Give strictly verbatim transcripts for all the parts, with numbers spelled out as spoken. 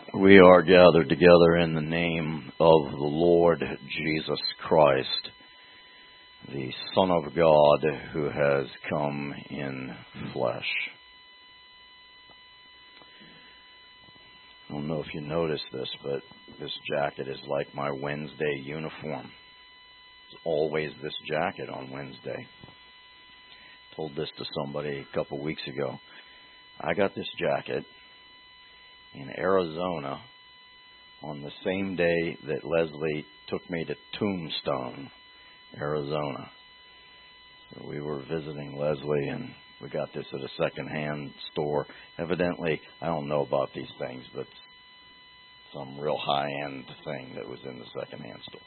We are gathered together in the name of the Lord Jesus Christ, the Son of God who has come in flesh. I don't know if you noticed this, but this jacket is like my Wednesday uniform. It's always this jacket on Wednesday. I told this to somebody a couple weeks ago. I got this jacket in Arizona on the same day that Leslie took me to Tombstone, Arizona. So we were visiting Leslie, and we got this at a secondhand store. Evidently, I don't know about these things, but some real high-end thing that was in the secondhand store.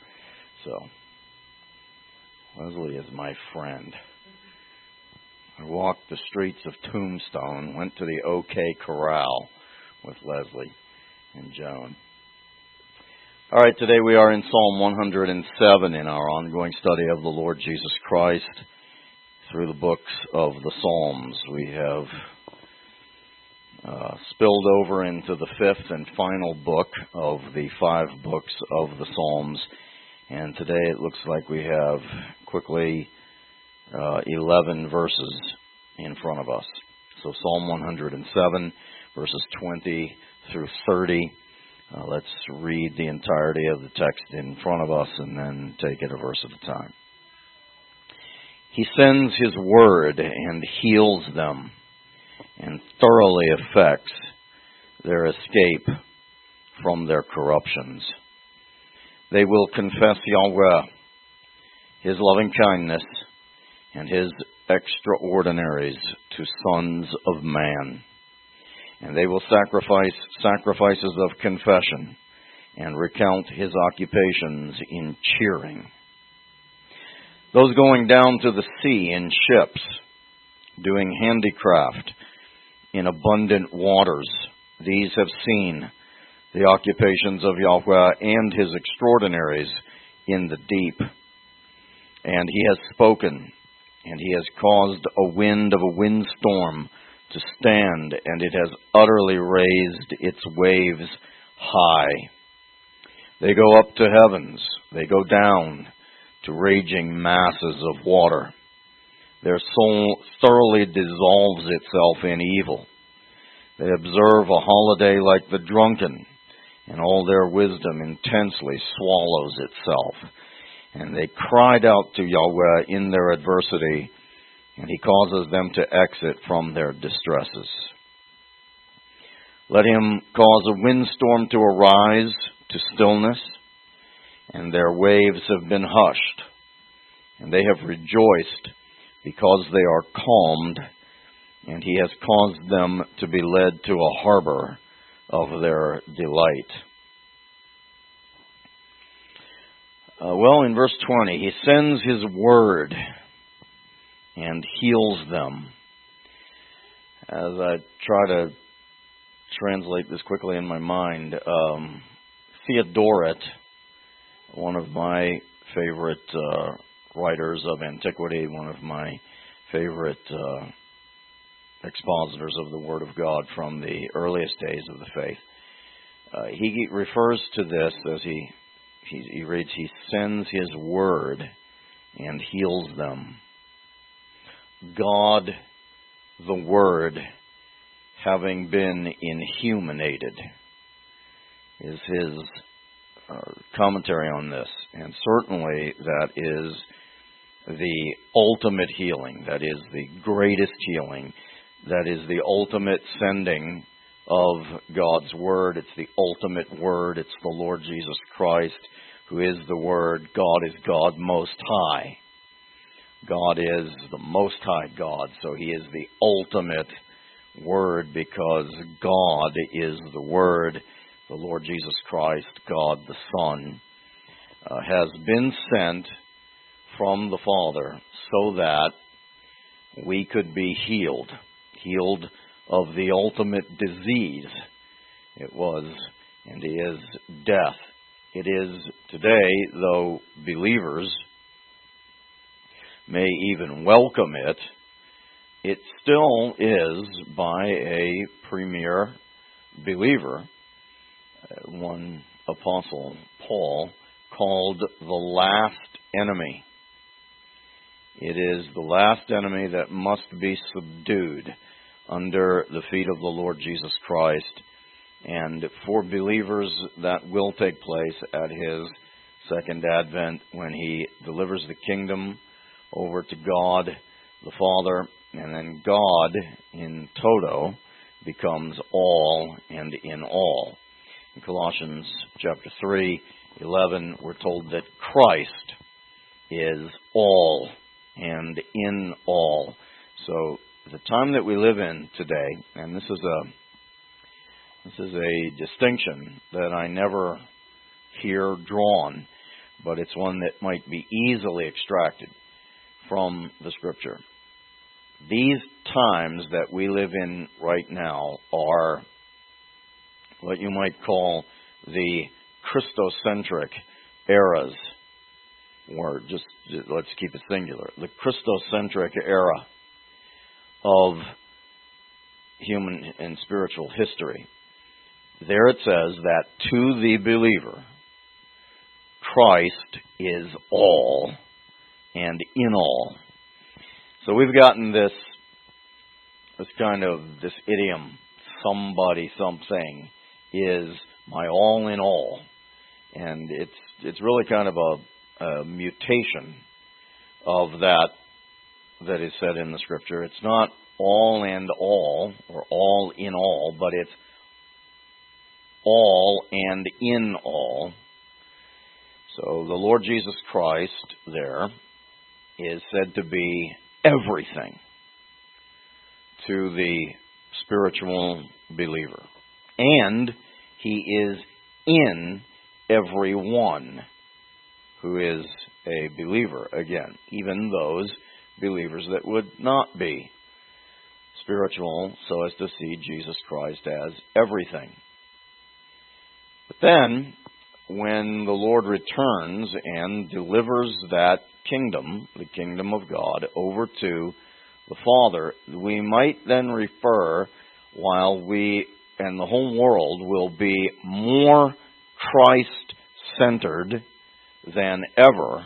So, Leslie is my friend. I walked the streets of Tombstone, went to the OK Corral with Leslie and Joan. All right, today we are in Psalm one hundred seven in our ongoing study of the Lord Jesus Christ through the books of the Psalms. We have uh, spilled over into the fifth and final book of the five books of the Psalms, and today it looks like we have quickly uh, eleven verses in front of us. So Psalm one hundred seven, verses twenty through thirty. Uh, let's read the entirety of the text in front of us and then take it a verse at a time. He sends his word and heals them and thoroughly effects their escape from their corruptions. They will confess Yahweh, his loving kindness, and his extraordinaries to sons of man. And they will sacrifice sacrifices of confession and recount his occupations in cheering. Those going down to the sea in ships, doing handicraft in abundant waters, these have seen the occupations of Yahweh and his extraordinaries in the deep. And he has spoken, and he has caused a wind of a windstorm to stand, and it has utterly raised its waves high. They go up to heavens, they go down to raging masses of water. Their soul thoroughly dissolves itself in evil. They observe a holiday like the drunken, and all their wisdom intensely swallows itself. And they cried out to Yahweh in their adversity, and he causes them to exit from their distresses. Let him cause a windstorm to arise to stillness, and their waves have been hushed, and they have rejoiced because they are calmed, and he has caused them to be led to a harbor of their delight. Uh, well, in verse twenty, he sends his word and heals them. As I try to translate this quickly in my mind, um, Theodoret, one of my favorite uh, writers of antiquity, one of my favorite uh, expositors of the Word of God from the earliest days of the faith, uh, he refers to this as he, he, he reads, he sends his word and heals them. God, the Word, having been inhuminated, is his uh, commentary on this. And certainly that is the ultimate healing. That is the greatest healing. That is the ultimate sending of God's Word. It's the ultimate Word. It's the Lord Jesus Christ, who is the Word. God is God Most High. God is the Most High God, so he is the ultimate Word because God is the Word. The Lord Jesus Christ, God the Son, uh, has been sent from the Father so that we could be healed, healed of the ultimate disease. It was and is death. It is today, though believers may even welcome it, it still is, by a premier believer, one apostle, Paul, called the last enemy. It is the last enemy that must be subdued under the feet of the Lord Jesus Christ. And for believers, that will take place at His second advent when He delivers the kingdom over to God the Father, and then God in toto becomes all and in all. In Colossians chapter three, eleven, we're told that Christ is all and in all. So the time that we live in today, and this is a this is a distinction that I never hear drawn, but it's one that might be easily extracted from the Scripture. These times that we live in right now are what you might call the Christocentric eras, or just, let's keep it singular, the Christocentric era of human and spiritual history. There it says that to the believer, Christ is all and in all. So we've gotten this this kind of, this idiom, somebody something is my all in all. And it's it's really kind of a, a mutation of that that is said in the Scripture. It's not all and all, or all in all, but it's all and in all. So the Lord Jesus Christ there is said to be everything to the spiritual believer. And He is in everyone who is a believer. Again, even those believers that would not be spiritual so as to see Jesus Christ as everything. But then, when the Lord returns and delivers that kingdom, the kingdom of God, over to the Father, we might then refer, while we and the whole world will be more Christ-centered than ever,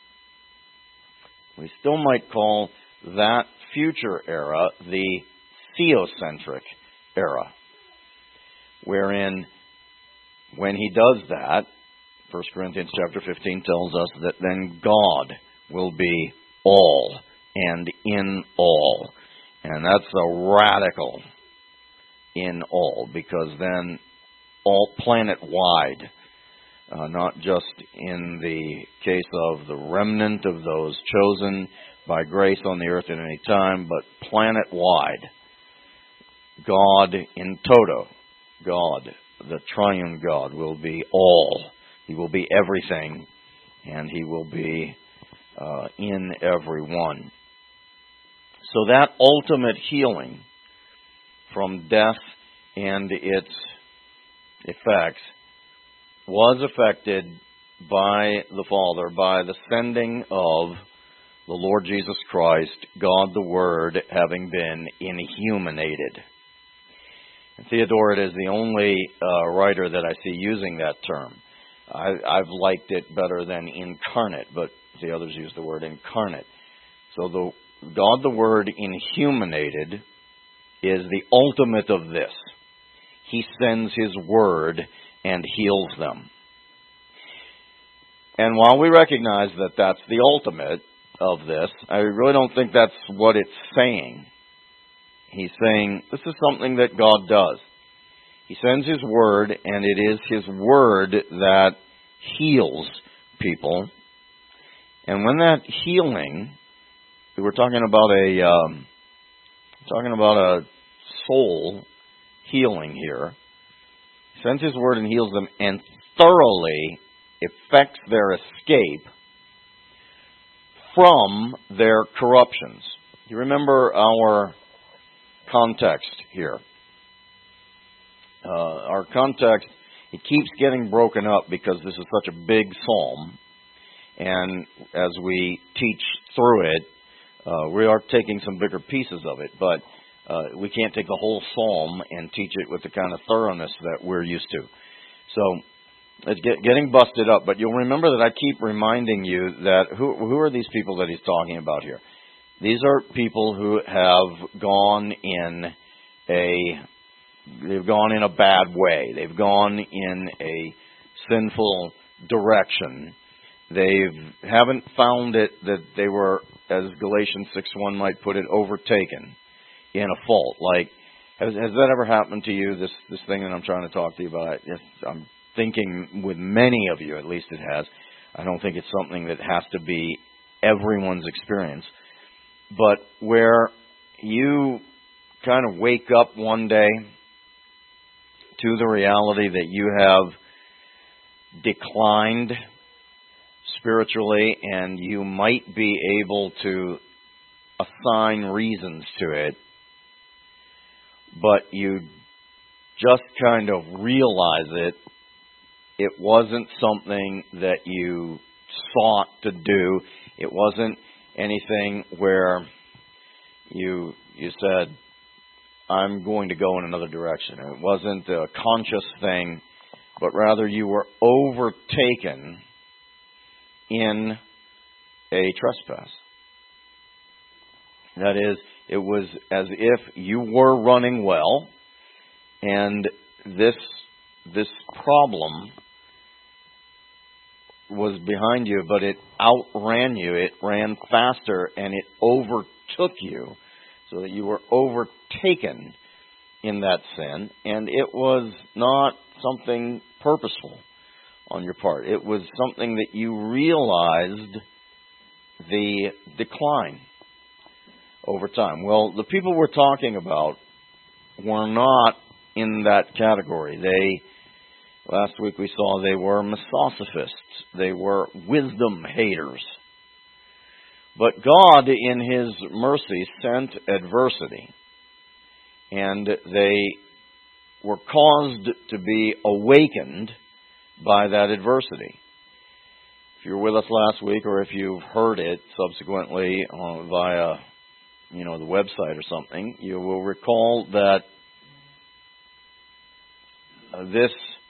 we still might call that future era the theocentric era, wherein when He does that, First Corinthians chapter fifteen tells us that then God will be all and in all. And that's a radical in all, because then all planet-wide, uh, not just in the case of the remnant of those chosen by grace on the earth at any time, but planet-wide, God in toto, God, the triune God, will be all. He will be everything, and He will be uh, in everyone. So that ultimate healing from death and its effects was effected by the Father, by the sending of the Lord Jesus Christ, God the Word, having been inhumated. And Theodoret is the only uh, writer that I see using that term. I, I've liked it better than incarnate, but the others use the word incarnate. So the God the Word inhumated is the ultimate of this. He sends His Word and heals them. And while we recognize that that's the ultimate of this, I really don't think that's what it's saying. He's saying this is something that God does. He sends His Word, and it is His Word that heals people. And when that healing, we're talking about a um, talking about a soul healing here. He sends His Word and heals them, and thoroughly effects their escape from their corruptions. You remember our context here. Uh, our context, it keeps getting broken up because this is such a big psalm. And as we teach through it, uh, we are taking some bigger pieces of it. But uh, we can't take the whole psalm and teach it with the kind of thoroughness that we're used to. So it's get, getting busted up. But you'll remember that I keep reminding you that who, who are these people that he's talking about here? These are people who have gone in a they've gone in a bad way. They've gone in a sinful direction. They haven't found it that they were, as Galatians six one might put it, overtaken in a fault. Like, has, has that ever happened to you, this this thing that I'm trying to talk to you about? If I'm thinking with many of you, at least it has. I don't think it's something that has to be everyone's experience. But where you kind of wake up one day to the reality that you have declined spiritually, and you might be able to assign reasons to it, but you just kind of realize it. It wasn't something that you sought to do. It wasn't anything where you you said, I'm going to go in another direction. It wasn't a conscious thing, but rather you were overtaken in a trespass. That is, it was as if you were running well, and this this problem was behind you, but it outran you. It ran faster, and it overtook you, so that you were overtaken in that sin, and it was not something purposeful on your part. It was something that you realized the decline over time. Well, the people we're talking about were not in that category. They, last week we saw they were misosophists. They were wisdom haters. But God, in His mercy, sent adversity, and they were caused to be awakened by that adversity. If you were with us last week, or if you've heard it subsequently uh, via, you know, the website or something, you will recall that uh, this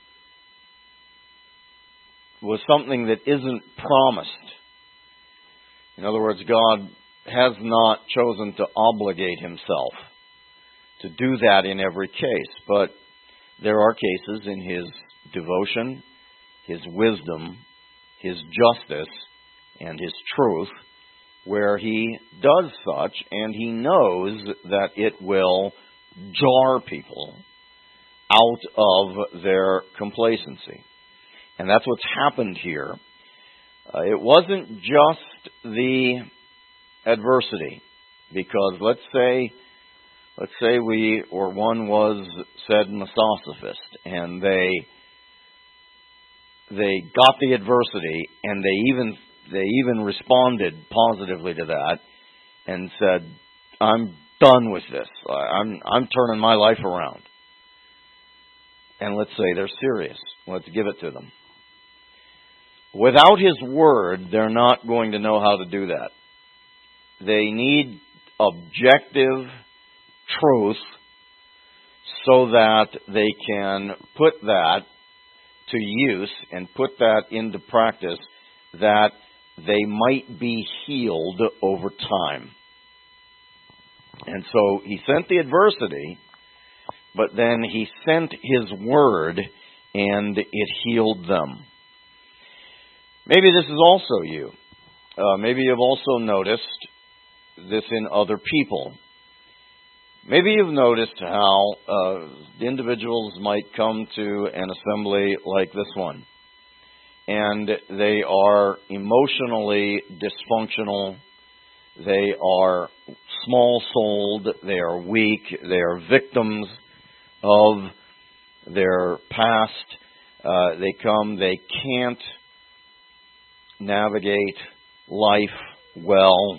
was something that isn't promised. In other words, God has not chosen to obligate Himself to do that in every case, but there are cases in His devotion, His wisdom, His justice, and His truth where He does such, and He knows that it will jar people out of their complacency. And that's what's happened here. Uh, it wasn't just the adversity, because let's say, let's say we, or one was said misosophist, and they they got the adversity, and they even they even responded positively to that, and said, "I'm done with this. I'm I'm turning my life around." And let's say they're serious. Let's give it to them. Without His Word, they're not going to know how to do that. They need objective truth so that they can put that to use and put that into practice, that they might be healed over time. And so He sent the adversity, but then He sent His Word, and it healed them. Maybe this is also you. Uh, maybe you've also noticed this in other people. Maybe you've noticed how uh, individuals might come to an assembly like this one, and they are emotionally dysfunctional, they are small-souled, they are weak, they are victims of their past. Uh, they come, they can't navigate life well,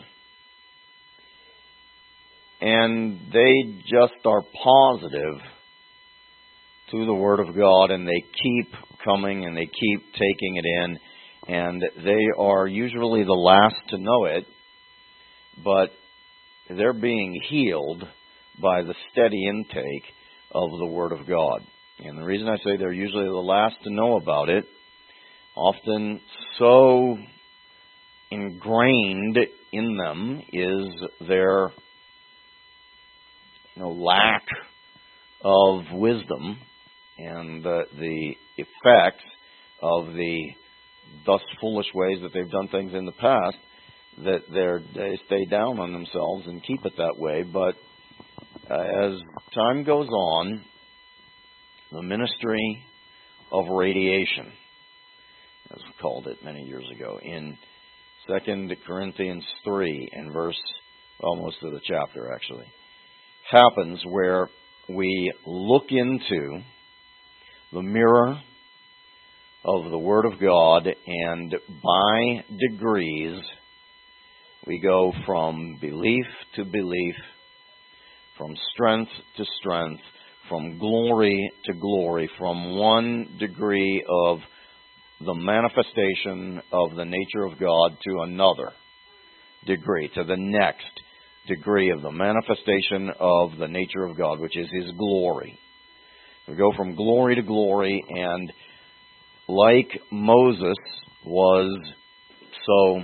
and they just are positive to the Word of God, and they keep coming and they keep taking it in, and they are usually the last to know it, but they're being healed by the steady intake of the Word of God. And the reason I say they're usually the last to know about it, often so ingrained in them is their you know, lack of wisdom and the, the effects of the thus foolish ways that they've done things in the past, that they're, they stay down on themselves and keep it that way. But uh, as time goes on, the ministry of radiation, as we called it many years ago, in Second Corinthians three, and verse, almost to the chapter actually, happens where we look into the mirror of the Word of God, and by degrees we go from belief to belief, from strength to strength, from glory to glory, from one degree of the manifestation of the nature of God to another degree, to the next degree of the manifestation of the nature of God, which is His glory. We go from glory to glory, and like Moses was so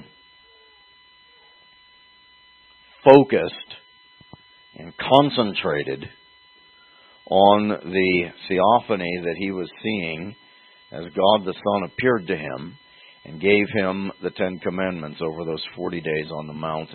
focused and concentrated on the theophany that he was seeing as God the Son appeared to him and gave him the Ten Commandments over those forty days on the mountain.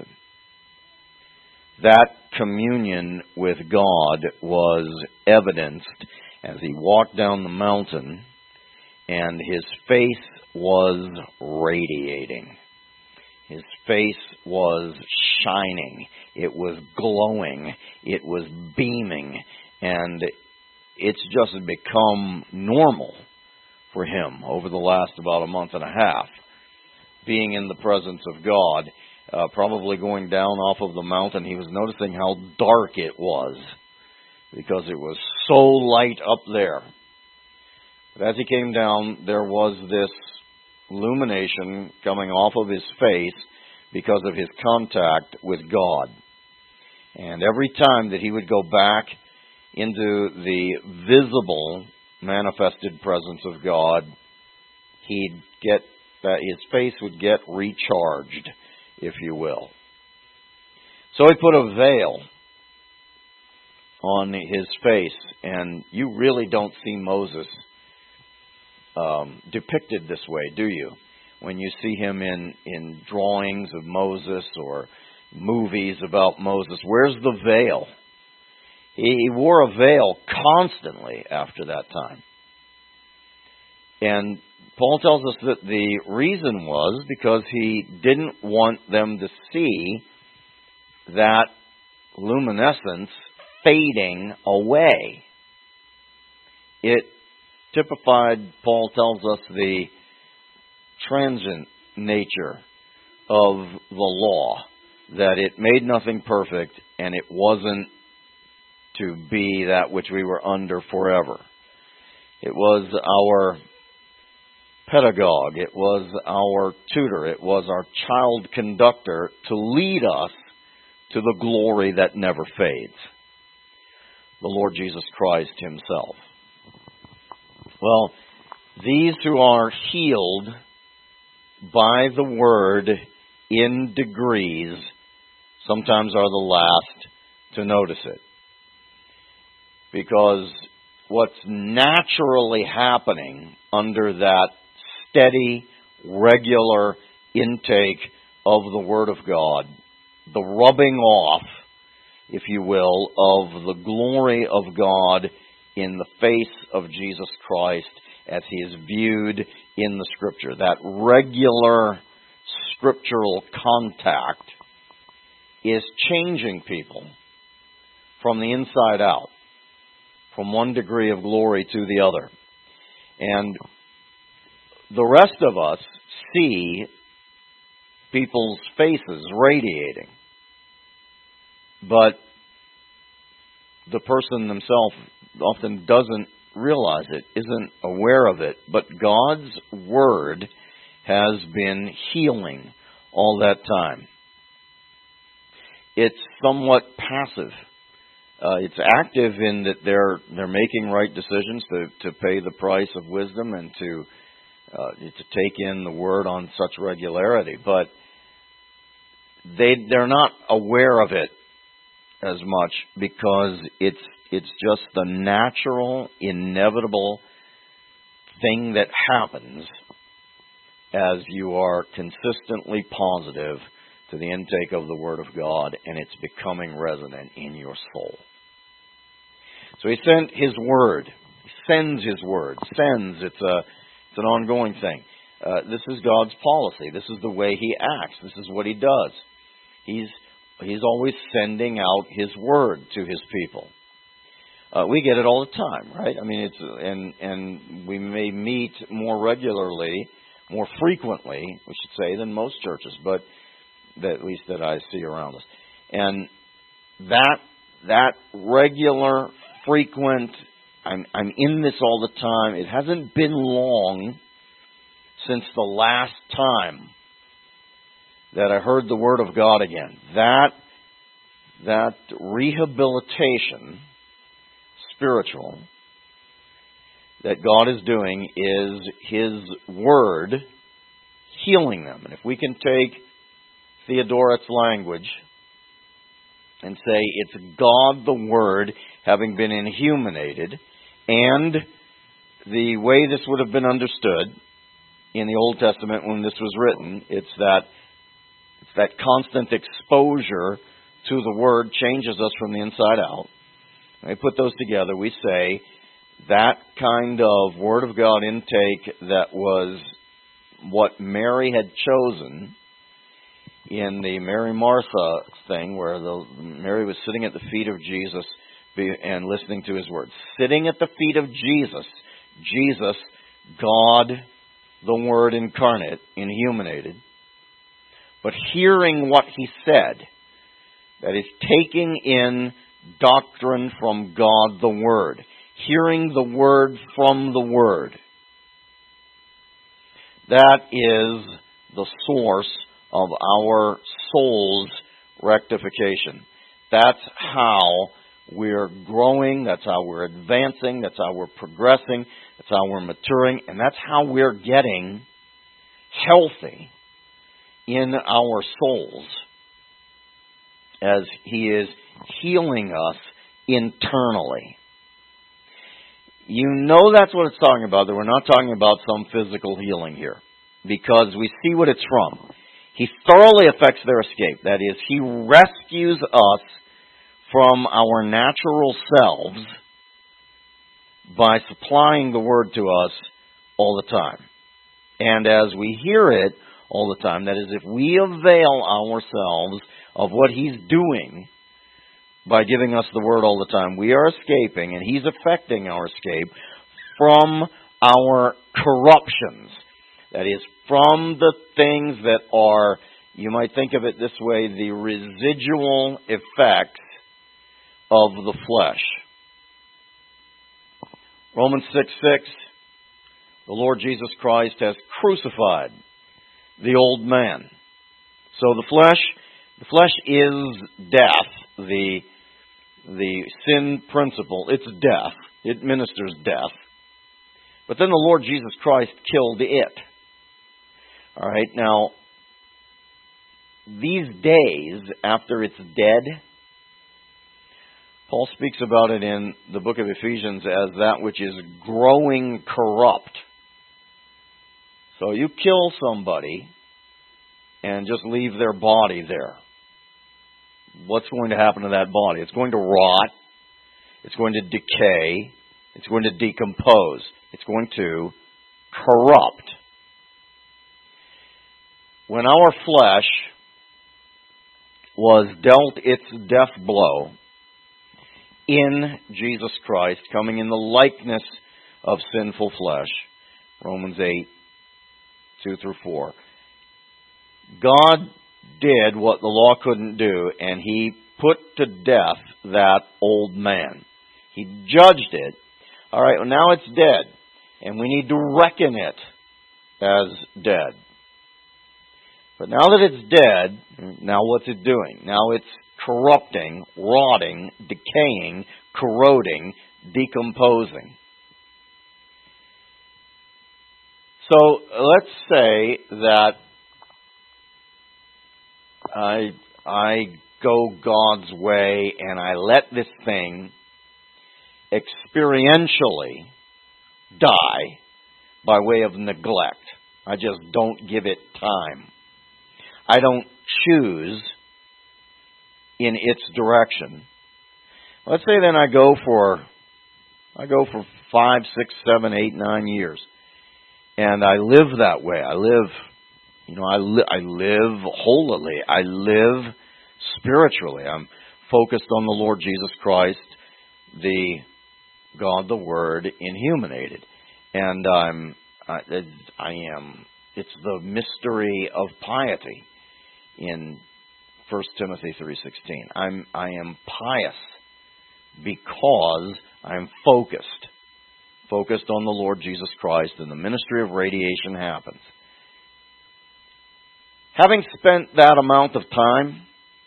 That communion with God was evidenced as he walked down the mountain, and his face was radiating. His face was shining. It was glowing. It was beaming. And it's just become normal for him over the last about a month and a half, being in the presence of God. Uh, probably going down off of the mountain, he was noticing how dark it was because it was so light up there. But as he came down, there was this illumination coming off of his face because of his contact with God. And every time that he would go back into the visible manifested presence of God, he'd get that his face would get recharged, if you will. So he put a veil on his face, and you really don't see Moses um, depicted this way, do you? When you see him in, in drawings of Moses or movies about Moses, where's the veil? He wore a veil constantly after that time. And Paul tells us that the reason was because he didn't want them to see that luminescence fading away. It typified, Paul tells us, the transient nature of the law, that it made nothing perfect and it wasn't to be that which we were under forever. It was our pedagogue, it was our tutor, it was our child conductor to lead us to the glory that never fades, the Lord Jesus Christ Himself. Well, these who are healed by the Word in degrees sometimes are the last to notice it. Because what's naturally happening under that steady, regular intake of the Word of God, the rubbing off, if you will, of the glory of God in the face of Jesus Christ as He is viewed in the Scripture, that regular scriptural contact is changing people from the inside out, from one degree of glory to the other. And the rest of us see people's faces radiating, but the person themselves often doesn't realize it, isn't aware of it. But God's Word has been healing all that time. It's somewhat passive Uh, it's active in that they're they're making right decisions to, to pay the price of wisdom and to uh, to take in the Word on such regularity. But they they're not aware of it as much because it's it's just the natural, inevitable thing that happens as you are consistently positive to the intake of the Word of God, and it's becoming resident in your soul. So He sent His Word. He sends His Word. Sends, it's a it's an ongoing thing. Uh, this is God's policy. This is the way He acts. This is what He does. He's He's always sending out His Word to His people. Uh, we get it all the time, right? I mean, it's and and we may meet more regularly, more frequently, we should say, than most churches, but that, at least that I see around us. And that that regular, frequent, I'm I'm in this all the time. It hasn't been long since the last time that I heard the Word of God again. That that rehabilitation, spiritual, that God is doing is His Word healing them. And if we can take Theodoret's language and say it's God the Word having been inhuminated, and the way this would have been understood in the Old Testament when this was written, it's that it's that constant exposure to the Word changes us from the inside out. When we put those together, we say that kind of Word of God intake that was what Mary had chosen in the Mary Martha thing, where the, Mary was sitting at the feet of Jesus and listening to His Word. Sitting at the feet of Jesus, Jesus, God, the Word incarnate, inhuminated, but hearing what He said, that is taking in doctrine from God the Word, hearing the Word from the Word. That is the source of our soul's rectification. That's how we're growing, that's how we're advancing, that's how we're progressing, that's how we're maturing, and that's how we're getting healthy in our souls as He is healing us internally. You know that's what it's talking about, that we're not talking about some physical healing here, because we see what it's from. He thoroughly affects their escape. That is, He rescues us from our natural selves by supplying the Word to us all the time. And as we hear it all the time, that is, if we avail ourselves of what He's doing by giving us the Word all the time, we are escaping, and He's affecting our escape from our corruptions. That is, from the things that are, you might think of it this way, the residual effects of the flesh. Romans six six, the Lord Jesus Christ has crucified the old man. So the flesh, the flesh is death. The the sin principle, it's death. It ministers death. But then the Lord Jesus Christ killed it. All right, now, these days after it's dead, Paul speaks about it in the book of Ephesians as that which is growing corrupt. So you kill somebody and just leave their body there. What's going to happen to that body? It's going to rot. It's going to decay. It's going to decompose. It's going to corrupt. When our flesh was dealt its death blow in Jesus Christ, coming in the likeness of sinful flesh, Romans eight, two through four, God did what the law couldn't do, and He put to death that old man. He judged it. All right, well, now it's dead, and we need to reckon it as dead. But now that it's dead, now what's it doing? Now it's corrupting, rotting, decaying, corroding, decomposing. So let's say that I I go God's way and I let this thing experientially die by way of neglect. I just don't give it time. I don't choose in its direction. Let's say then I go for I go for five, six, seven, eight, nine years, and I live that way. I live, you know, I li- I live holily. I live spiritually. I'm focused on the Lord Jesus Christ, the God, the Word, inhuminated, and I'm I, I am. It's the mystery of piety in First Timothy three sixteen. I'm I am pious because I'm focused, focused on the Lord Jesus Christ, and the ministry of radiation happens. Having spent that amount of time,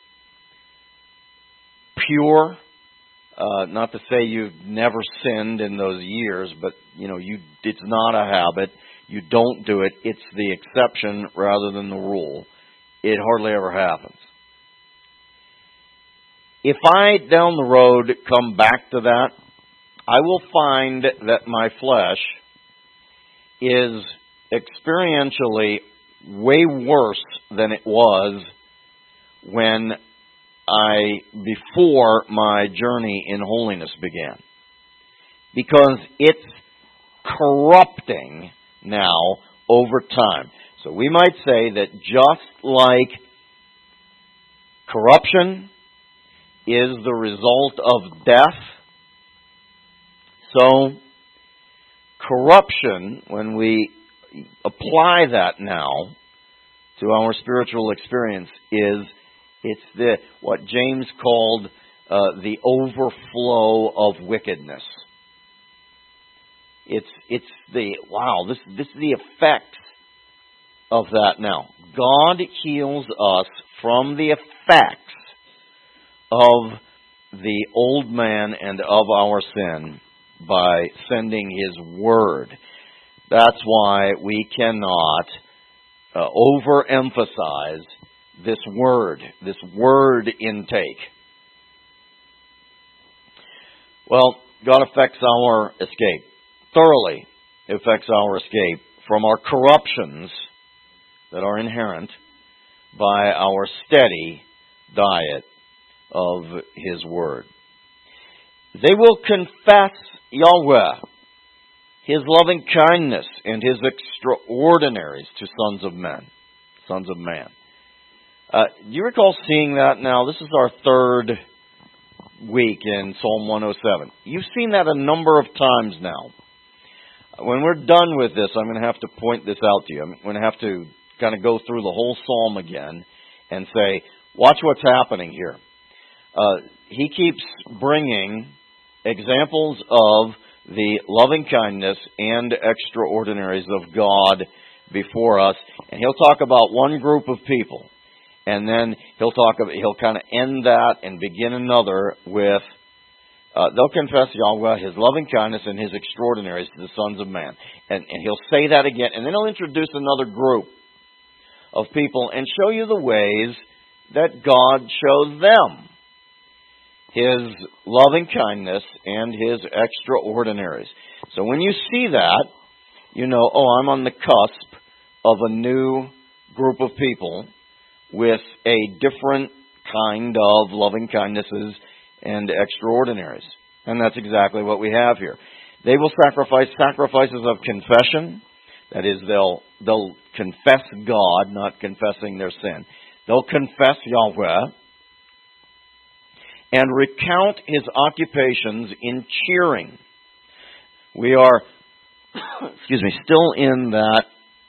pure, uh, not to say you've never sinned in those years, but you know you it's not a habit. You don't do it. It's the exception rather than the rule. It hardly ever happens. If I, down the road, come back to that, I will find that my flesh is experientially way worse than it was when I, before my journey in holiness began. Because it's corrupting now over time. So we might say that just like corruption is the result of death, so corruption, when we apply that now to our spiritual experience, is it's the what James called uh, the overflow of wickedness. It's it's the wow. This this is the effects of that now. God heals us from the effects of the old man and of our sin by sending His Word. That's why we cannot uh, overemphasize this Word, this Word intake. Well, God affects our escape, thoroughly affects our escape from our corruptions that are inherent by our steady diet of His Word. They will confess Yahweh, His loving kindness, and His extraordinaries to sons of men, sons of man. Uh, do you recall seeing that now? This is our third week in Psalm one oh seven. You've seen that a number of times now. When we're done with this, I'm going to have to point this out to you. I'm going to have to kind of go through the whole psalm again and say, watch what's happening here. Uh, he keeps bringing examples of the loving kindness and extraordinaries of God before us, and he'll talk about one group of people, and then he'll talk about, he'll kind of end that and begin another with uh, they'll confess Yahweh, His loving kindness, and His extraordinaries to the sons of man, and, and he'll say that again, and then he'll introduce another group of people and show you the ways that God shows them His loving kindness and His extraordinaries. So when you see that, you know, oh, I'm on the cusp of a new group of people with a different kind of loving kindnesses and extraordinaries. And that's exactly what we have here. They will sacrifice sacrifices of confession. That is, they'll they'll confess God, not confessing their sin. They'll confess Yahweh and recount His occupations in cheering. We are, excuse me, still in that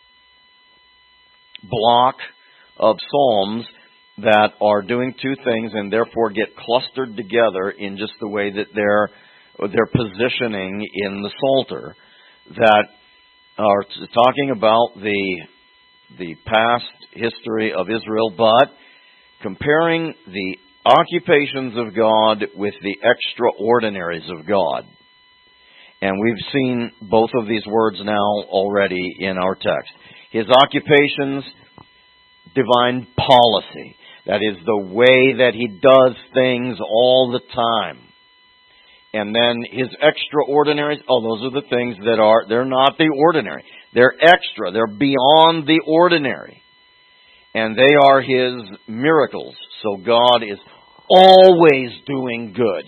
block of psalms that are doing two things and therefore get clustered together in just the way that they're they're positioning in the Psalter, that are talking about the the past history of Israel, but comparing the occupations of God with the extraordinaries of God. And we've seen both of these words now already in our text. His occupations, divine policy. That is the way that he does things all the time. And then his extraordinaries, oh, those are the things that are, they're not the ordinary. They're extra. They're beyond the ordinary. And they are his miracles. So God is always doing good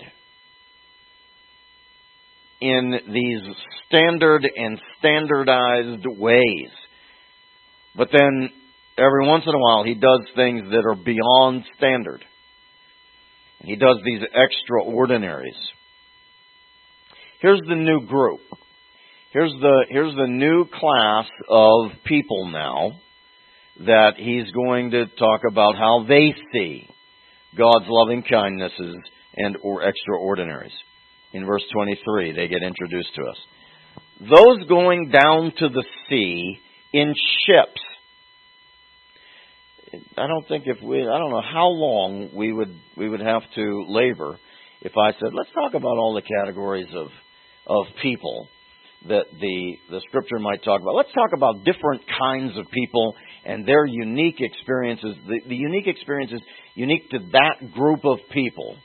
in these standard and standardized ways. But then every once in a while he does things that are beyond standard. He does these extraordinaries. Here's the new group. Here's the here's the new class of people now that he's going to talk about how they see God's loving kindnesses and or extraordinaries. In verse twenty-three, they get introduced to us. Those going down to the sea in ships. I don't think if we, I don't know how long we would we would have to labor if I said, let's talk about all the categories of of people that the the Scripture might talk about. Let's talk about different kinds of people and their unique experiences. The, the unique experiences unique to that group of people.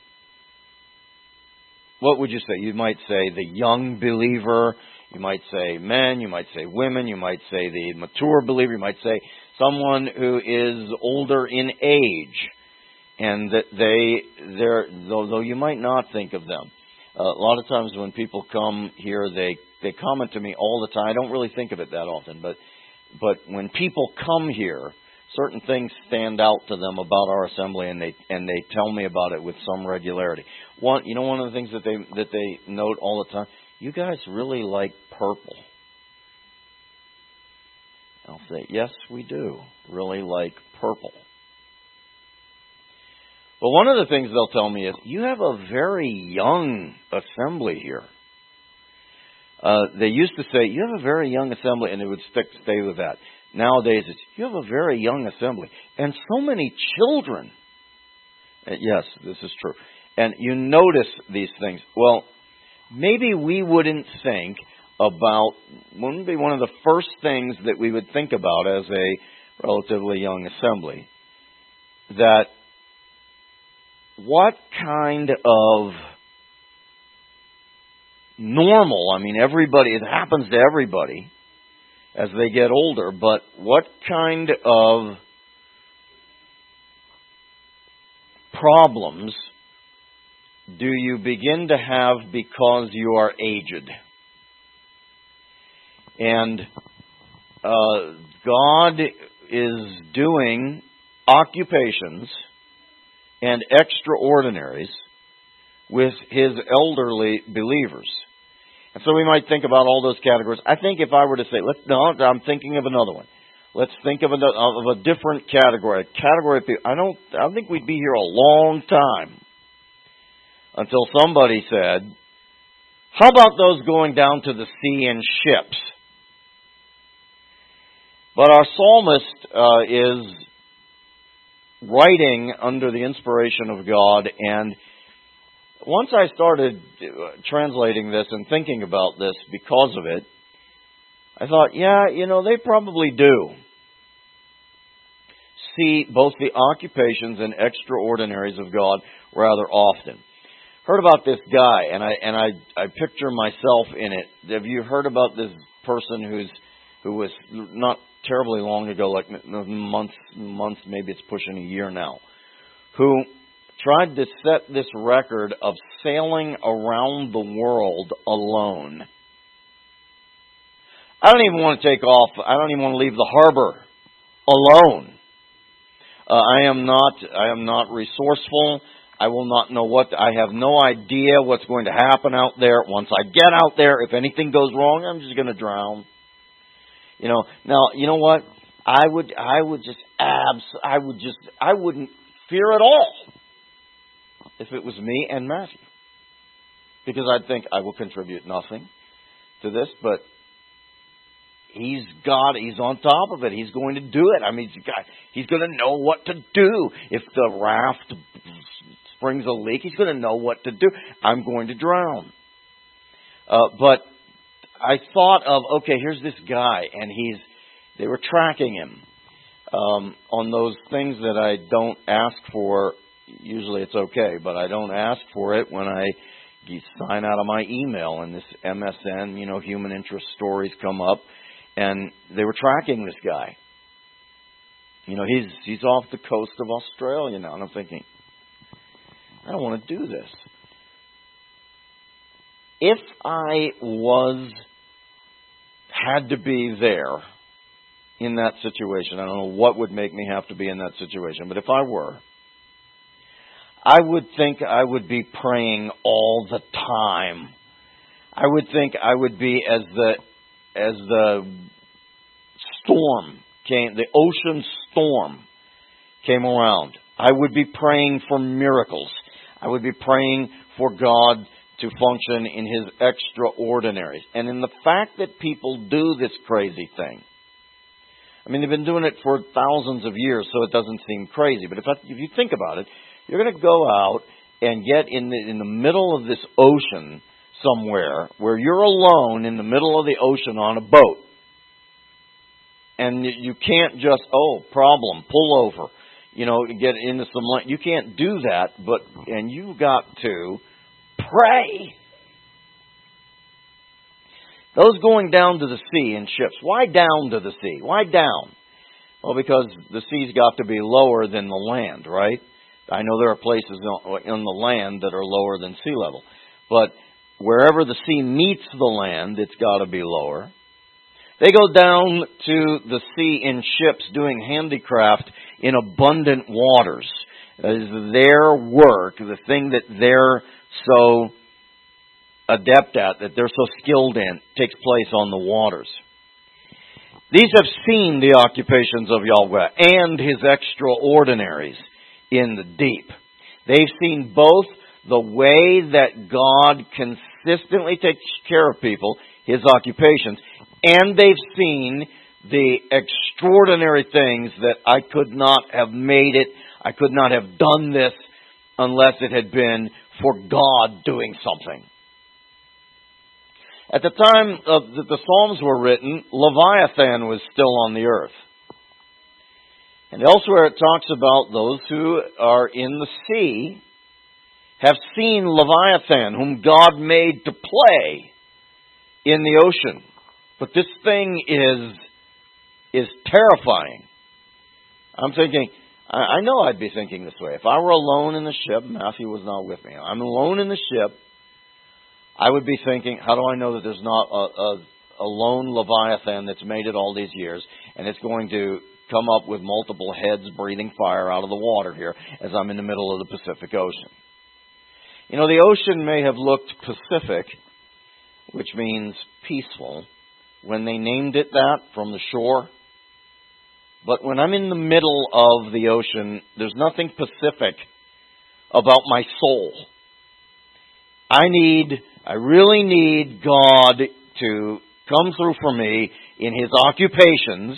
What would you say? You might say the young believer. You might say men. You might say women. You might say the mature believer. You might say someone who is older in age, and that they, they're, though, though you might not think of them. Uh, a lot of times when people come here, they, they comment to me all the time. I don't really think of it that often, but but when people come here, certain things stand out to them about our assembly, and they and they tell me about it with some regularity. One, you know, one of the things that they that they note all the time. You guys really like purple. I'll say, yes, we do really like purple. But one of the things they'll tell me is, you have a very young assembly here. Uh, they used to say, you have a very young assembly, and they would stick, stay with that. Nowadays, it's, you have a very young assembly, and so many children. Uh, yes, this is true. And you notice these things. Well, maybe we wouldn't think about, wouldn't be one of the first things that we would think about as a relatively young assembly, that what kind of normal, I mean, everybody, it happens to everybody as they get older, but what kind of problems do you begin to have because you are aged? And uh, God is doing occupations and extraordinaries with His elderly believers. And so we might think about all those categories. I think if I were to say, let's no, I'm thinking of another one. Let's think of a, of a different category. A category of people. I don't. I think we'd be here a long time until somebody said, "How about those going down to the sea in ships?" But our psalmist uh, is writing under the inspiration of God, and once I started translating this and thinking about this because of it, I thought, yeah, you know, they probably do see both the occupations and extraordinaries of God rather often. Heard about this guy, and I and I, I picture myself in it. Have you heard about this person who's who was not terribly long ago, like months, months, maybe it's pushing a year now, who tried to set this record of sailing around the world alone. I don't even want to take off. I don't even want to leave the harbor alone. Uh, I am not. I am not resourceful. I will not know what. I have no idea what's going to happen out there. Once I get out there, if anything goes wrong, I'm just going to drown. You know. Now, you know what? I would. I would just abs. I would just. I wouldn't fear at all if it was me and Matthew, because I'd think I will contribute nothing to this, but he's got, he's on top of it. He's going to do it. I mean, he's, got, he's going to know what to do if the raft springs a leak, he's going to know what to do. I'm going to drown. Uh, but I thought of, okay, here's this guy, and he's, they were tracking him um, on those things that I don't ask for. Usually it's okay, but I don't ask for it when I sign out of my email, and this M S N, you know, human interest stories come up, and they were tracking this guy. You know, he's he's off the coast of Australia now, and I'm thinking, I don't want to do this. If I was, had to be there in that situation, I don't know what would make me have to be in that situation, but if I were, I would think I would be praying all the time. I would think I would be as the as the storm came, the ocean storm came around. I would be praying for miracles. I would be praying for God to function in His extraordinaries. And in the fact that people do this crazy thing, I mean, they've been doing it for thousands of years, so it doesn't seem crazy. But if, I, if you think about it, you're going to go out and get in the, in the middle of this ocean somewhere where you're alone in the middle of the ocean on a boat. And you can't just, oh, problem, pull over, you know, get into some land. You can't do that, but, and you've got to pray. Those going down to the sea in ships. Why down to the sea? Why down? Well, because the sea's got to be lower than the land, right? I know there are places on the land that are lower than sea level. But wherever the sea meets the land, it's got to be lower. They go down to the sea in ships doing handicraft in abundant waters. That is their work, the thing that they're so adept at, that they're so skilled in, takes place on the waters. These have seen the occupations of Yahweh and His extraordinaries in the deep. They've seen both the way that God consistently takes care of people, His occupations, and they've seen the extraordinary things that I could not have made it, I could not have done this unless it had been for God doing something. At the time of that the Psalms were written, Leviathan was still on the earth. And elsewhere it talks about those who are in the sea have seen Leviathan, whom God made to play in the ocean. But this thing is is terrifying. I'm thinking, I know I'd be thinking this way. If I were alone in the ship, Matthew was not with me. I'm alone in the ship, I would be thinking, how do I know that there's not a, a, a lone Leviathan that's made it all these years, and it's going to come up with multiple heads breathing fire out of the water here as I'm in the middle of the Pacific Ocean. You know, the ocean may have looked Pacific, which means peaceful, when they named it that from the shore. But when I'm in the middle of the ocean, there's nothing Pacific about my soul. I need, I really need God to come through for me in His occupations.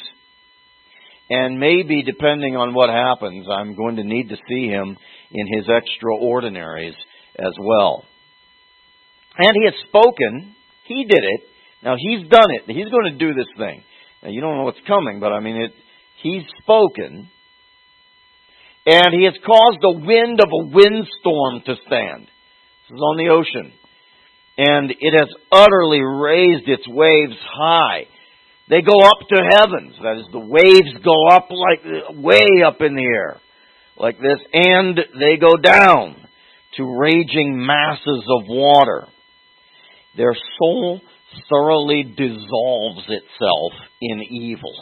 And maybe, depending on what happens, I'm going to need to see Him in His extraordinaries as well. And He has spoken. He did it. Now, He's done it. He's going to do this thing. Now, you don't know what's coming, but I mean, it. He's spoken. And He has caused a wind of a windstorm to stand. This is on the ocean. And it has utterly raised its waves high. They go up to heavens. That is, the waves go up like way up in the air, like this, and they go down to raging masses of water. Their soul thoroughly dissolves itself in evil.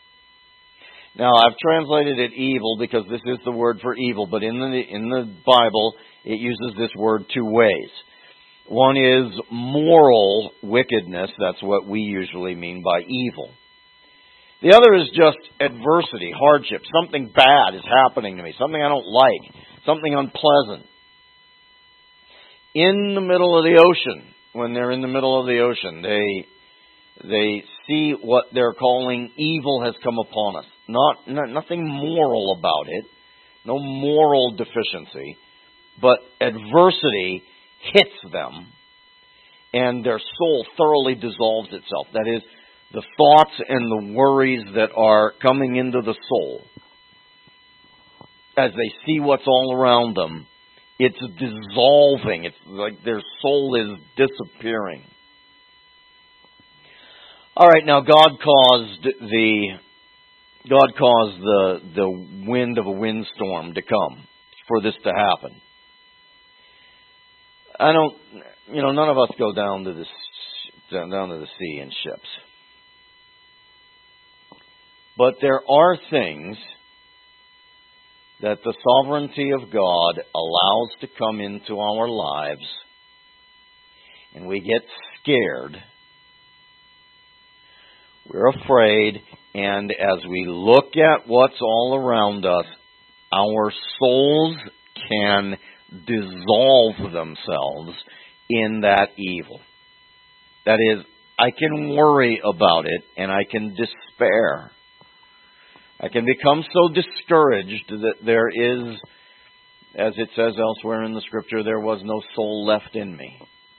Now, I've translated it evil because this is the word for evil, but in the in the Bible, it uses this word two ways. One is moral wickedness. That's what we usually mean by evil. The other is just adversity, hardship. Something bad is happening to me. Something I don't like. Something unpleasant. In the middle of the ocean, when they're in the middle of the ocean, they they see what they're calling evil has come upon us. Not, not nothing moral about it. No moral deficiency. but adversity hits them, and their soul thoroughly dissolves itself. That is, the thoughts and the worries that are coming into the soul, as they see what's all around them, it's dissolving. It's like their soul is disappearing. All right, now God caused the God caused the the wind of a windstorm to come for this to happen. I don't, you know, none of us go down to the down to the sea in ships, but there are things that the sovereignty of God allows to come into our lives, and we get scared. We're afraid, and as we look at what's all around us, our souls can dissolve themselves in that evil. That is, I can worry about it, and I can despair. I can become so discouraged that there is, as it says elsewhere in the Scripture, there was no soul left in me.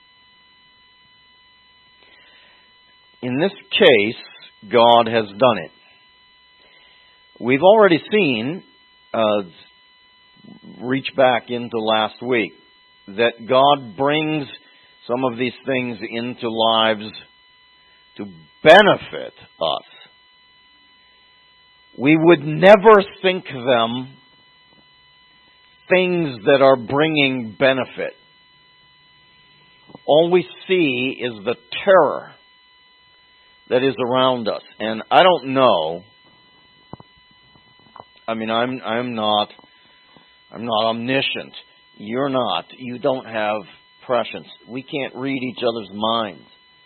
In this case, God has done it. We've already seen, uh, reach back into last week, that God brings some of these things into lives to benefit us. We would never think them things that are bringing benefit. All we see is the terror that is around us. And I don't know. I mean, I'm I'm not I'm not omniscient. You're not. You don't have prescience. We can't read each other's minds.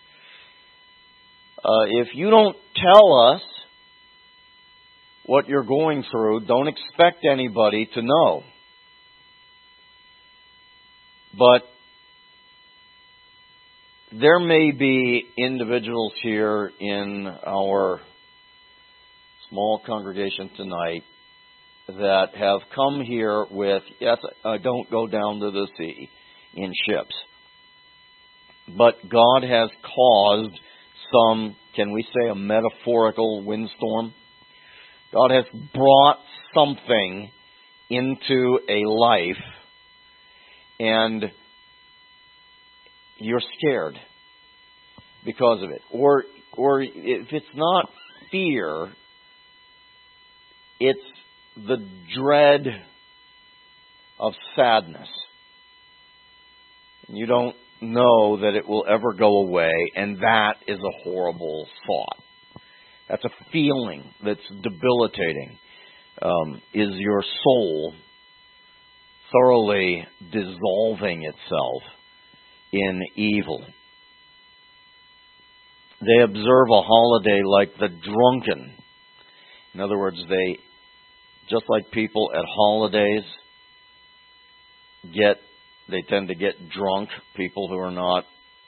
Uh, if you don't tell us what you're going through, don't expect anybody to know. But there may be individuals here in our small congregation tonight that have come here with, yes, I don't go down to the sea in ships. But God has caused some, can we say, a metaphorical windstorm? God has brought something into a life, and you're scared because of it. Or, or if it's not fear, it's the dread of sadness. And you don't know that it will ever go away, and that is a horrible thought. That's a feeling that's debilitating. Um, is your soul thoroughly dissolving itself in evil? They observe a holiday like the drunken. In other words, they, just like people at holidays get, they tend to get drunk, people who are not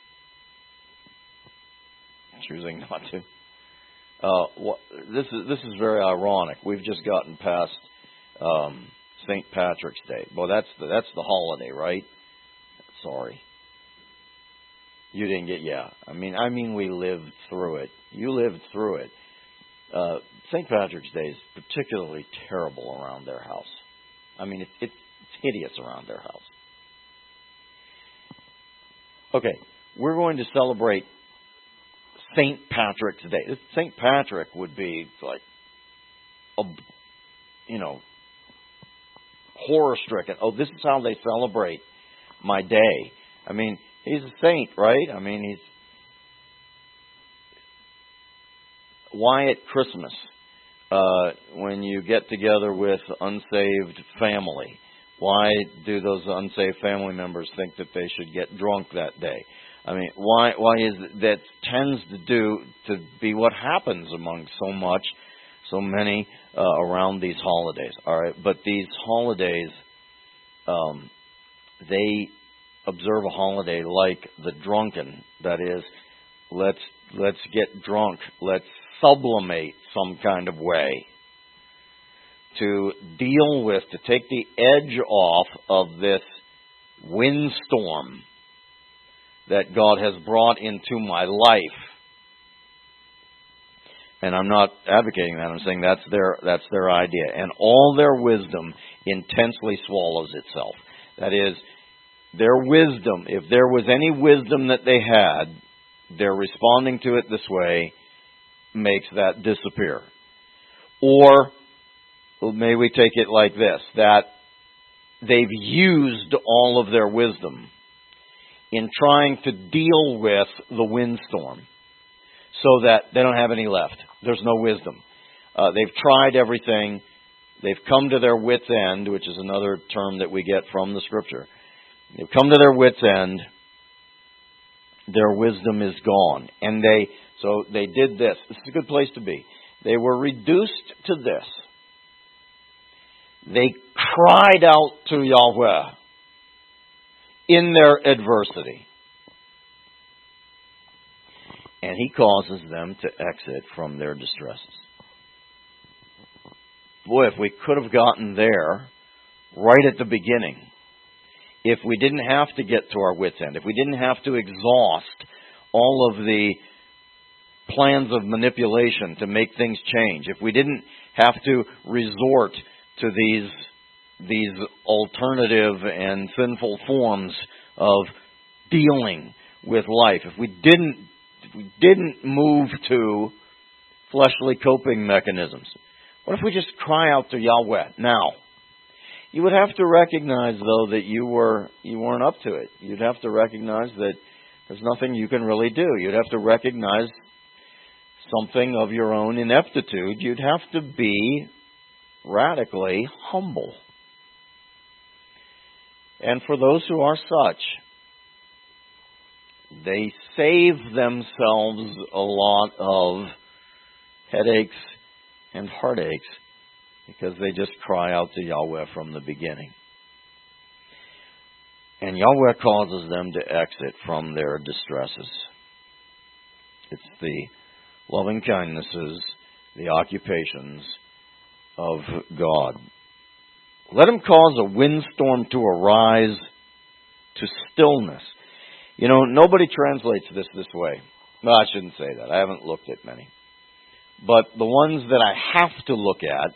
choosing not to. Uh, what, this is this is very ironic. We've just gotten past um, Saint Patrick's Day. Well, that's the, that's the holiday, right? Sorry, you didn't get. Yeah, I mean, I mean, we lived through it. You lived through it. Uh, Saint Patrick's Day is particularly terrible around their house. I mean, it, it, it's hideous around their house. Okay, we're going to celebrate Saint Patrick's Day. Saint Patrick would be like, a, you know, horror-stricken. Oh, this is how they celebrate my day. I mean, he's a saint, right? I mean, he's... Why at Christmas, uh, when you get together with unsaved family, why do those unsaved family members think that they should get drunk that day? I mean, why why is it, that tends to do to be what happens among so much, so many uh, around these holidays. All right, but these holidays, um, they observe a holiday like the drunken. That is, let's let's get drunk. Let's sublimate some kind of way to deal with, to take the edge off of this windstorm that God has brought into my life. And I'm not advocating that. I'm saying that's their that's their idea. And all their wisdom intensely swallows itself. That is, their wisdom, if there was any wisdom that they had, they're responding to it this way, makes that disappear. Or, may we take it like this, that they've used all of their wisdom in trying to deal with the windstorm so that they don't have any left. There's no wisdom. Uh, they've tried everything. They've come to their wit's end, which is another term that we get from the Scripture. They've come to their wit's end. Their wisdom is gone. And they, so they did this. This is a good place to be. They were reduced to this. They cried out to Yahweh in their adversity. And He causes them to exit from their distresses. Boy, if we could have gotten there right at the beginning, if we didn't have to get to our wit's end, if we didn't have to exhaust all of the plans of manipulation to make things change, if we didn't have to resort to these these alternative and sinful forms of dealing with life, if we didn't if we didn't move to fleshly coping mechanisms, what if we just cry out to Yahweh now? You would have to recognize, though, that you were you weren't up to it. You'd have to recognize that there's nothing you can really do. You'd have to recognize something of your own ineptitude. You'd have to be radically humble. And for those who are such, they save themselves a lot of headaches and heartaches because they just cry out to Yahweh from the beginning. And Yahweh causes them to exit from their distresses. It's the loving kindnesses, the occupations of God. Let Him cause a windstorm to arise to stillness. You know, nobody translates this this way. No, I shouldn't say that. I haven't looked at many. But the ones that I have to look at,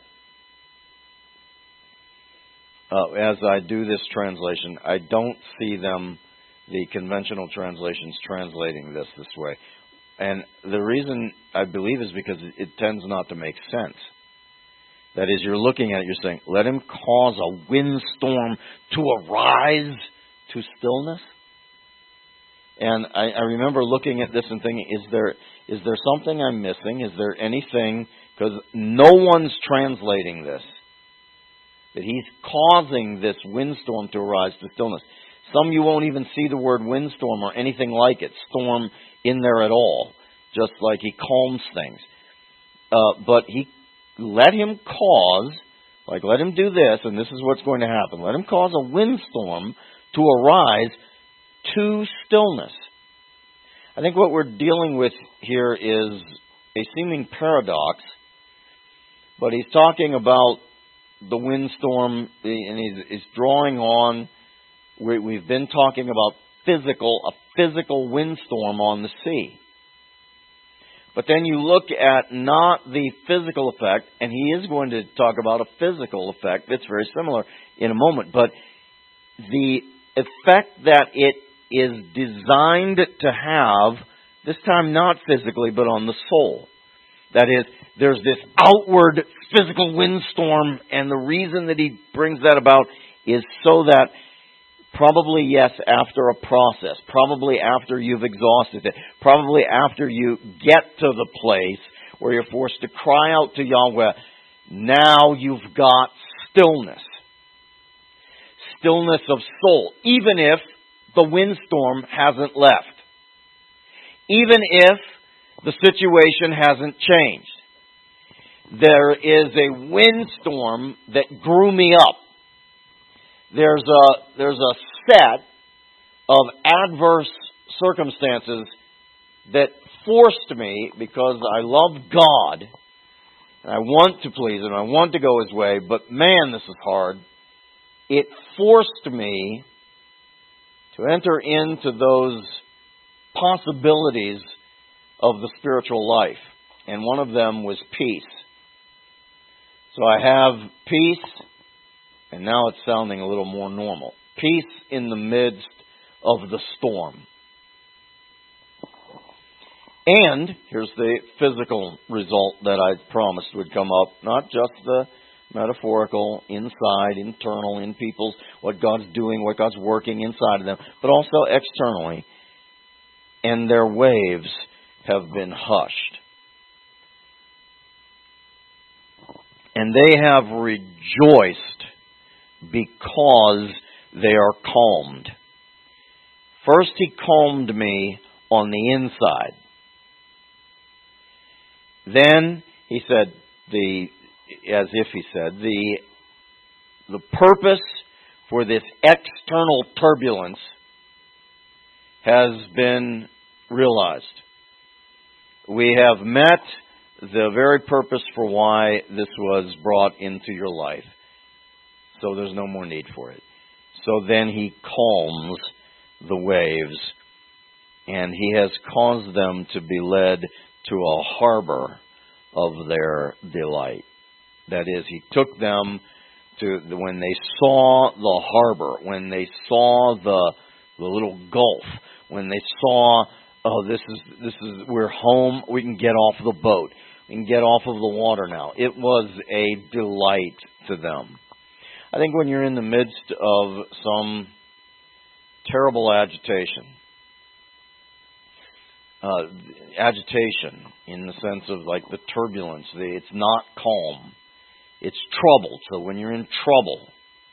uh, as I do this translation, I don't see them, the conventional translations, translating this this way. And the reason, I believe, is because it, it tends not to make sense. That is, you're looking at it, you're saying, let Him cause a windstorm to arise to stillness. And I, I remember looking at this and thinking, is there is there something I'm missing? Is there anything? Because no one's translating this. That He's causing this windstorm to arise to stillness. Some you won't even see the word windstorm or anything like it, storm, in there at all. Just like He calms things. Uh, but He let Him cause, like let Him do this, and this is what's going to happen. Let Him cause a windstorm to arise to stillness. I think what we're dealing with here is a seeming paradox, but He's talking about the windstorm, and He's, he's drawing on, we, we've been talking about physical, a physical windstorm on the sea. But then you look at not the physical effect, and He is going to talk about a physical effect that's very similar in a moment, but the effect that it is designed to have, this time not physically, but on the soul. That is, there's this outward physical windstorm, and the reason that He brings that about is so that probably, yes, after a process, probably after you've exhausted it, probably after you get to the place where you're forced to cry out to Yahweh, now you've got stillness. Stillness of soul, even if the windstorm hasn't left. Even if the situation hasn't changed. There is a windstorm that grew me up. There's a, there's a set of adverse circumstances that forced me, because I love God, and I want to please Him, I want to go His way, but man, this is hard. It forced me to enter into those possibilities of the spiritual life. And one of them was peace. So I have peace, and now it's sounding a little more normal. Peace in the midst of the storm. And here's the physical result that I promised would come up. Not just the metaphorical, inside, internal, in people's, what God's doing, what God's working inside of them, but also externally. And their waves have been hushed. And they have rejoiced because they are calmed. First He calmed me on the inside. Then He said, the as if He said, the the purpose for this external turbulence has been realized. We have met the very purpose for why this was brought into your life. So there's no more need for it. So then He calms the waves, and He has caused them to be led to a harbor of their delight. That is, He took them to, when they saw the harbor, when they saw the the little gulf, when they saw, oh, this is this is we're home, we can get off the boat, we can get off of the water now. It was a delight to them. I think when you're in the midst of some terrible agitation, uh, agitation in the sense of like the turbulence, the, it's not calm, it's troubled. So when you're in trouble,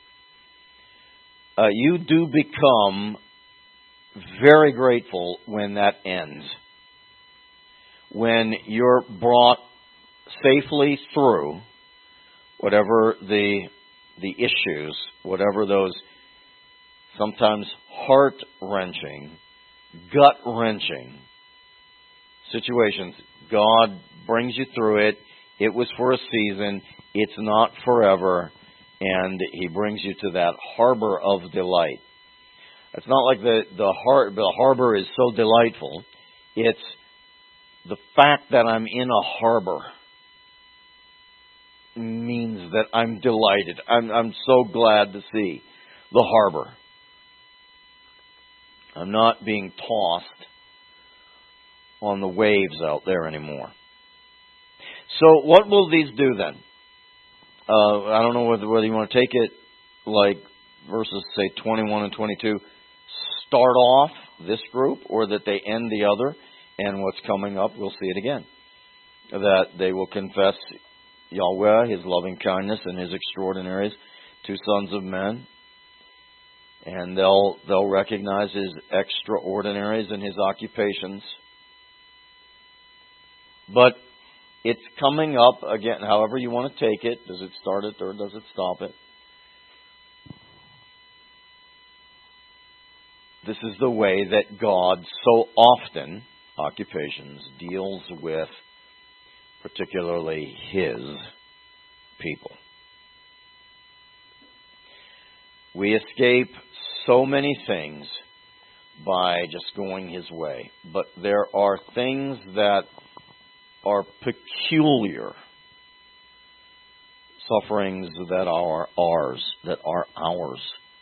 uh, you do become very grateful when that ends. When you're brought safely through whatever the the issues, whatever those sometimes heart-wrenching, gut-wrenching situations, God brings you through it. It was for a season. It's not forever. And He brings you to that harbor of delight. It's not like the, the, har- the harbor is so delightful. It's the fact that I'm in a harbor means that I'm delighted. I'm, I'm so glad to see the harbor. I'm not being tossed on the waves out there anymore. So what will these do then? Uh, I don't know whether, whether you want to take it like verses, say, twenty-one and twenty-two, start off this group, or that they end the other, and what's coming up, we'll see it again. That they will confess Yahweh, His loving kindness, and His extraordinaries to sons of men. And they'll they'll recognize His extraordinaries and His occupations. But it's coming up again, however you want to take it. Does it start it or does it stop it? This is the way that God so often, occupations, deals with particularly His people. We escape so many things by just going His way. But there are things that are peculiar sufferings that are ours, that are ours,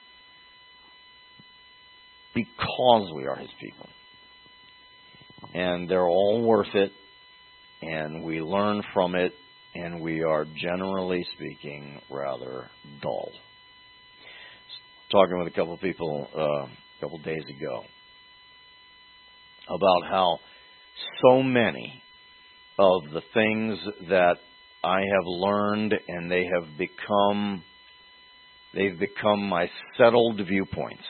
because we are His people. And they're all worth it, and we learn from it, and we are, generally speaking, rather dull. Talking with a couple of people uh, a couple of days ago about how so many of the things that I have learned, and they have become, they've become my settled viewpoints.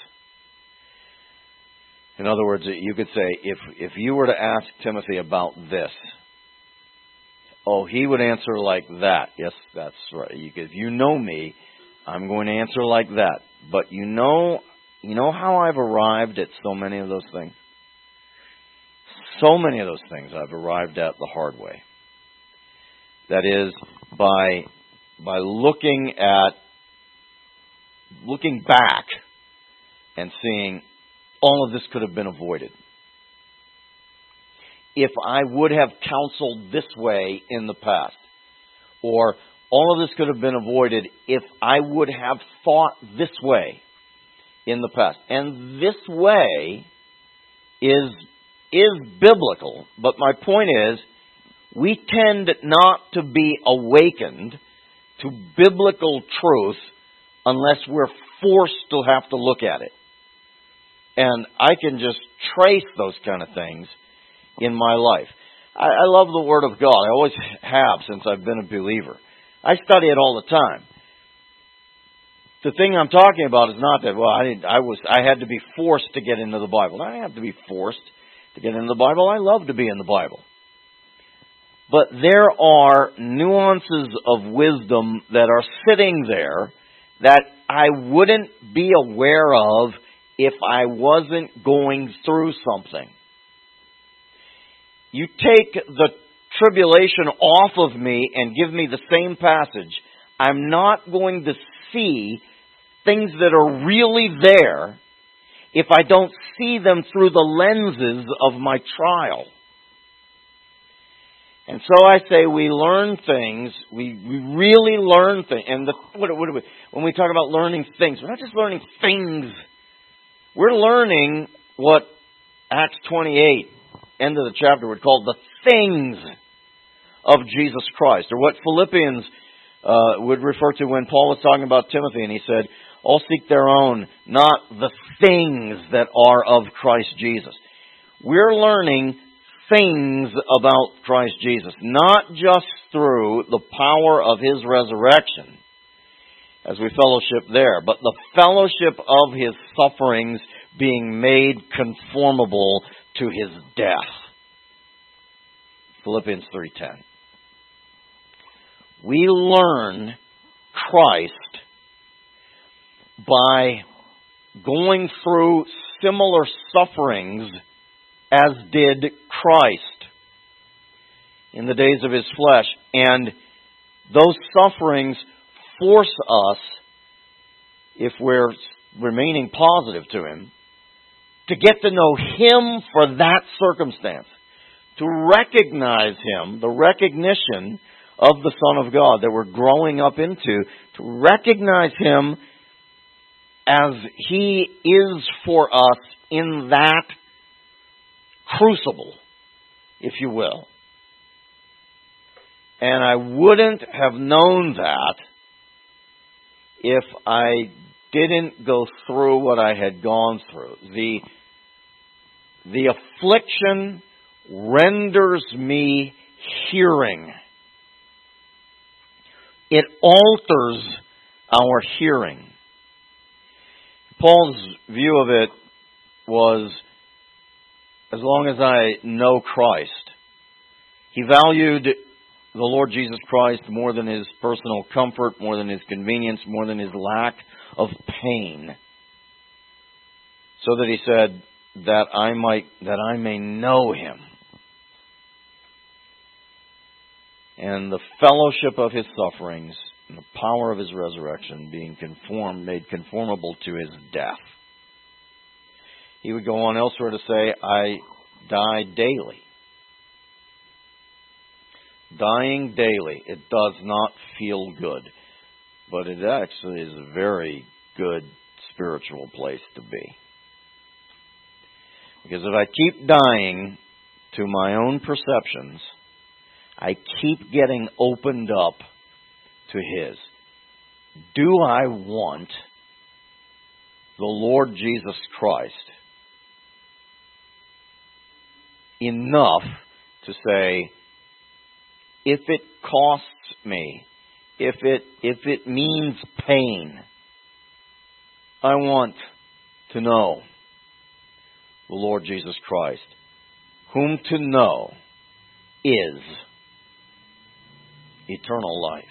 In other words, you could say, if if you were to ask Timothy about this, oh, he would answer like that. Yes, that's right. You, if you know me, I'm going to answer like that. But you know, you know how I've arrived at so many of those things? So many of those things I've arrived at the hard way. That is, by by looking at, looking back and seeing, all of this could have been avoided. If I would have counseled this way in the past, or all of this could have been avoided if I would have thought this way in the past. And this way is, is biblical, but my point is, we tend not to be awakened to biblical truth unless we're forced to have to look at it. And I can just trace those kind of things in my life. I, I love the Word of God. I always have since I've been a believer. I study it all the time. The thing I'm talking about is not that, well, I, I was I had to be forced to get into the Bible. I didn't have to be forced to get into the Bible. I love to be in the Bible. But there are nuances of wisdom that are sitting there that I wouldn't be aware of if I wasn't going through something. You take the tribulation off of me and give me the same passage, I'm not going to see things that are really there if I don't see them through the lenses of my trial. And so I say we learn things, we, we really learn things. And the, what, what do we, when we talk about learning things, we're not just learning things. We're learning what Acts twenty-eight, end of the chapter, would call the things of Jesus Christ. Or what Philippians uh, would refer to when Paul was talking about Timothy, and he said, all seek their own, not the things that are of Christ Jesus. We're learning things about Christ Jesus, not just through the power of His resurrection, as we fellowship there, but the fellowship of His sufferings being made conformable to His death. Philippians three ten. We learn Christ by going through similar sufferings as did Christ in the days of His flesh. And those sufferings force us, if we're remaining positive to Him, to get to know Him for that circumstance. To recognize Him, the recognition of the Son of God that we're growing up into, to recognize Him as He is for us in that crucible, if you will. And I wouldn't have known that if I didn't go through what I had gone through. The, the affliction renders me hearing. It alters our hearing. Paul's view of it was, as long as I know Christ, he valued the Lord Jesus Christ more than his personal comfort, more than his convenience, more than his lack of pain. So that he said, that I might, that I may know Him. And the fellowship of His sufferings and the power of His resurrection being conformed, made conformable to His death. He would go on elsewhere to say, I die daily. Dying daily. It does not feel good. But it actually is a very good spiritual place to be. Because if I keep dying to my own perceptions, I keep getting opened up to His. Do I want the Lord Jesus Christ enough to say, if it costs me, if it if it means pain, I want to know the Lord Jesus Christ, whom to know is eternal life.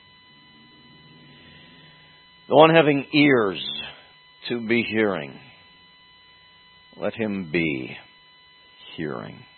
The one having ears to be hearing, let him be hearing.